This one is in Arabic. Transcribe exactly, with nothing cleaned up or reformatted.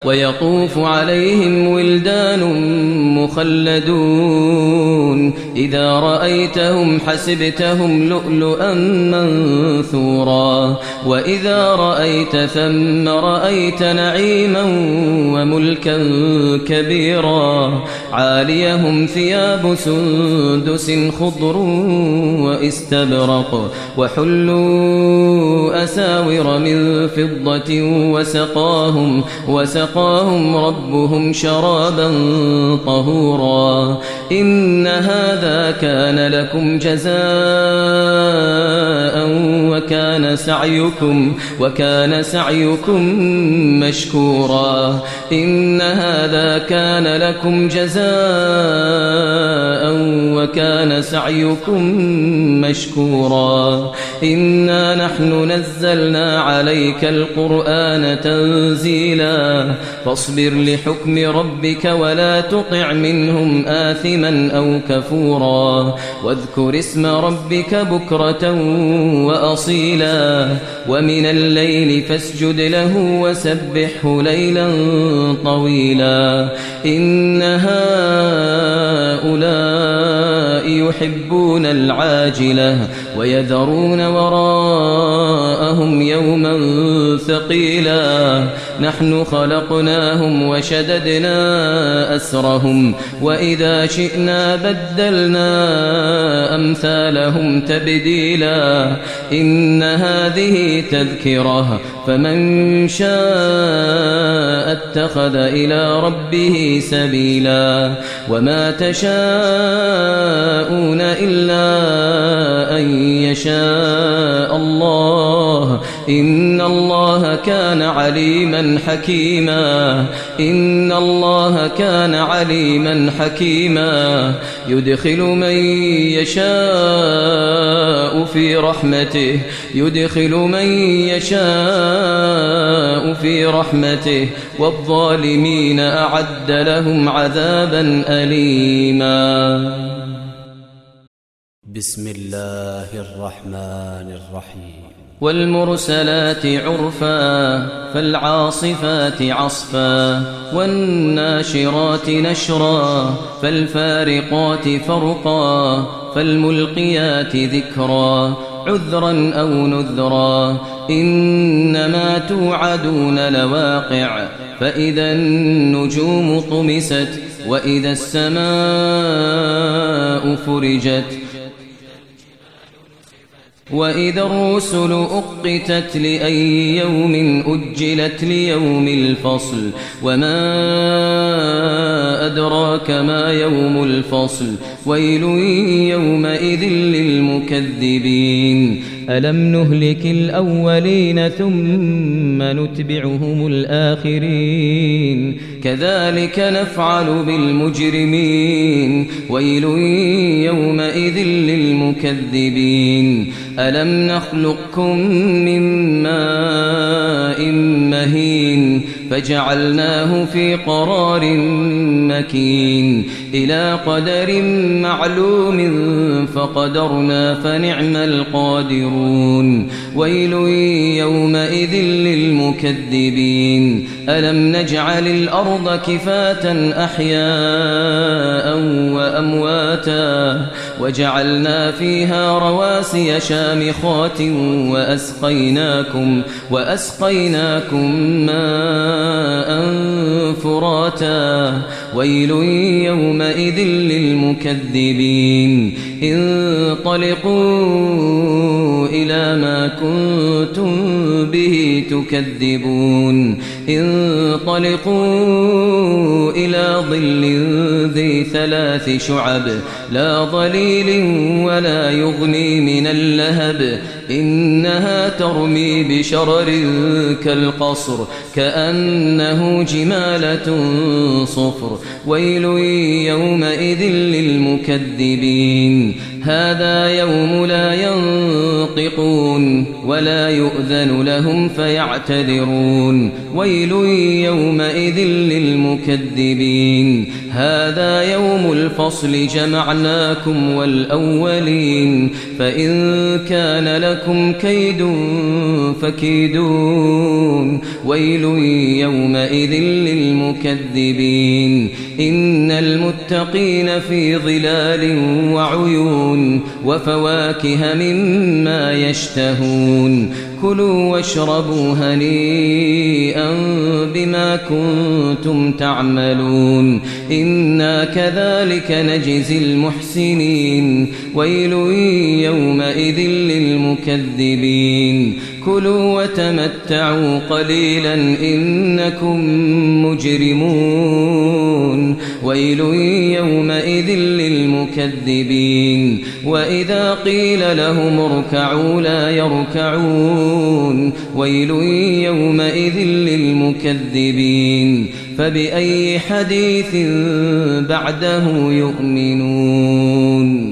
ويطوف عليهم ولدان مخلدون إذا رأيتهم حسبتهم لؤلؤا منثورا وإذا رأيت ثم رأيت نعيما وملكا كبيرا عاليهم ثياب سندس خضر واستبرق وحلوا أساور من فضة وسقاهم, وسقاهم ربهم شرابا طهورا إن هذا كان لكم جزاء وكان سعيكم, وكان سعيكم مشكورا إن هذا كان لكم جزاء وكان سعيكم مشكورا إنا نحن نزلنا عليك القرآن تنزيلا فاصبر لحكم ربك ولا تطع منهم آثما أو كفورا واذكر اسم ربك بكرة وأصيلا ومن الليل فاسجد له وسبحه ليلا طويلا إن هؤلاء يحبون العاجلة ويذرون وراءهم يوما ثقيلا نحن خلقناهم وشددنا أسرهم وإذا شئنا بدلنا أمثالهم تبديلا إن هذه تذكرة فمن شاء اتخذ إلى ربه سبيلا وما تشاءون إلا أن يشاء الله إن الله كان عليما حكيما إن الله كان عليما حكيما يدخل من يشاء في رحمته يدخل من يشاء في رحمته والظالمين أعد لهم عذابا أليما. بسم الله الرحمن الرحيم. والمرسلات عرفا فالعاصفات عصفا والناشرات نشرا فالفارقات فرقا فالملقيات ذكرا عذرا أو نذرا إنما توعدون لواقع فإذا النجوم طمست وإذا السماء فرجت وإذا الرسل أقتت لأي يوم أجلت ليوم الفصل وما أدراك ما يوم الفصل ويل يومئذ للمكذبين ألم نهلك الأولين ثم نتبعهم الآخرين كذلك نفعل بالمجرمين ويل يومئذ للمكذبين ألم نخلقكم من ماء مهين فجعلناه في قرار مكين إلى قدر معلوم فقدرنا فنعم القادرون ويل يومئذ للمكذبين ألم نجعل الأرض كفاة أحياء وأمواتا وجعلنا فيها رواسي شامخات وأسقيناكم, وأسقيناكم ماء فراتا ويل يومئذ للمكذبين انطلقوا إلى ما كنتم به تكذبون انطلقوا إلى ظل ذي ثلاث شعب لا ظليل ولا يغني من اللهب إنها ترمي بشرر كالقصر كأنه جمالة صفر ويل يومئذ للمكذبين هذا يوم لا ينطقون ولا يؤذن لهم فيعتذرون ويل يومئذ للمكذبين هذا يوم الفصل جمعناكم والأولين فإن كان لكم كيد فكيدون ويل يومئذ للمكذبين إن المتقين في ظلال وعيون وفواكه مما يشتهون كلوا واشربوا هنيئا بما كنتم تعملون إنا كذلك نجزي المحسنين ويل يومئذ للمكذبين كلوا وتمتعوا قليلا إنكم مجرمون ويل يومئذ للمكذبين وإذا قيل لهم اركعوا لا يركعون ويل يومئذ للمكذبين فبأي حديث بعده يؤمنون